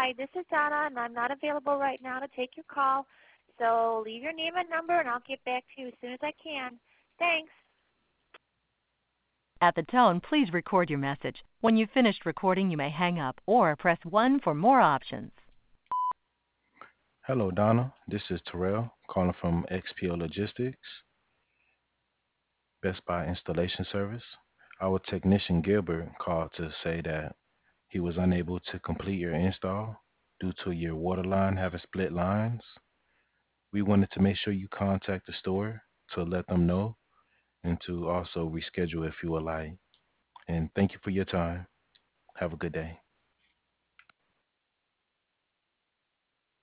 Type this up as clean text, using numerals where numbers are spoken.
Hi, this is Donna, and I'm not available right now to take your call. So leave your name and number, and I'll get back to you as soon as I can. Thanks. At the tone, please record your message. When you've finished recording, you may hang up or press 1 for more options. Hello, Donna. This is Terrell calling from XPO Logistics, Best Buy Installation Service. Our technician Gilbert called to say that he was unable to complete your install due to your water line having split lines. We wanted to make sure you contact the store to let them know and to also reschedule if you would like. And thank you for your time. Have a good day.